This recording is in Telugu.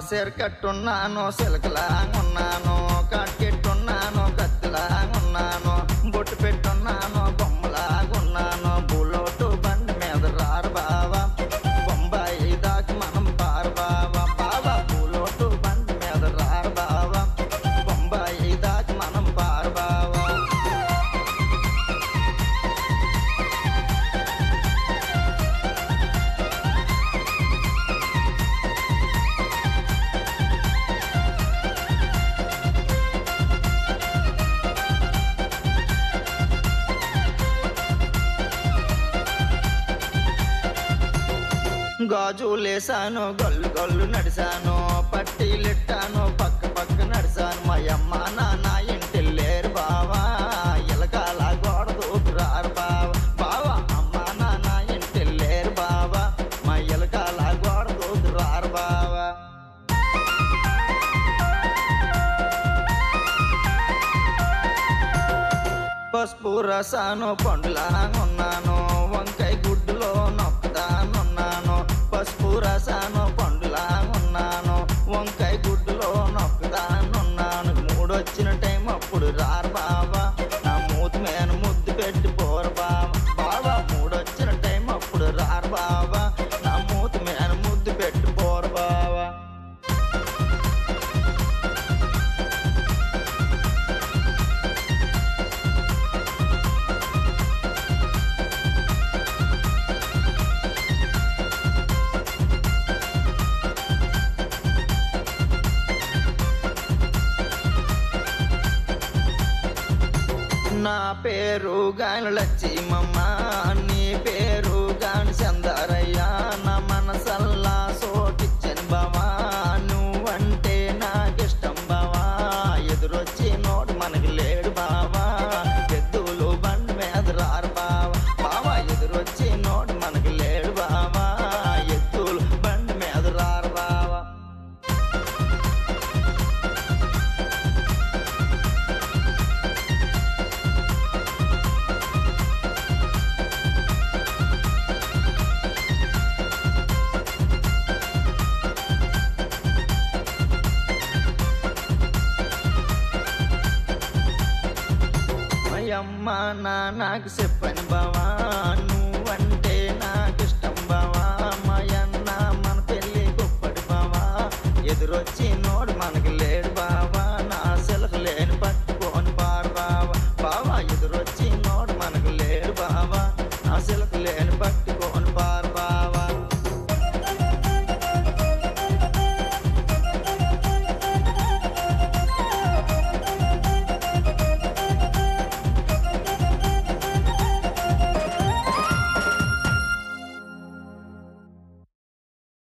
సిరకట్టున్నాను సిలకలాగున్నాను కట్కెట్టున్నాను కత్తిలాగున్నాను బొట్టు పెట్టున్నాను బొమ్మలాగున్నాను బులోటు బండి మీద రారు బావా బొంబాయి దాకా మనం పారు బావా బావా బులోటు బండి మీద రారు బావా బొంబాయి దాకా మనం పారు బావా గాజులేసాను గల్లు గల్లు నడిసాను పట్టీలెట్టాను పక్క పక్క నడిసాను మా అమ్మ నాన్న ఇంటిల్లేరు బావా ఇలకాల గోడ దూకురారు బావా బావా అమ్మ నాన్న ఇంటిల్లేరు బావా మా ఇలకాల గోడ దూకురారు బావా పసుపు రసాను పండులాగున్నాను వంకాయ గుడ్డులో నొక్కుతానున్నాను పసుపు రసాను పండులాగున్నాను వంకాయ గుడ్డులో నొక్కుతానున్నాను మూడొచ్చిన టైం అప్పుడు రారు బావా నా మూతి మీద ముద్దు పెట్టి పోరు బావా బావా మూడొచ్చిన టైం అప్పుడు రారు బావా నా మూతి మీద ముద్దు పెట్టి పోరు బావా నా పేరు గాని లచ్చిమమ్మ నీ పేరు గాని చందారయ్యా నా మనసల్లా సోటిచ్చని బావా నువ్వంటే నాకిష్టం బావా ఎదురొచ్చి నోడు మనకి లేడు బావా ఎద్దులు బండి మీద రారు బావా బావా ఎదురొచ్చి నోడు మనకి లేడు బావా ఎద్దులు బండి మీద రారు బావా అమ్మ నాకు చెప్పని బావా నువ్వంటే నాకిష్టం బావా మా అన్న మన పెళ్ళి గొప్పటి బావా ఎదురొచ్చి నోడు మనకి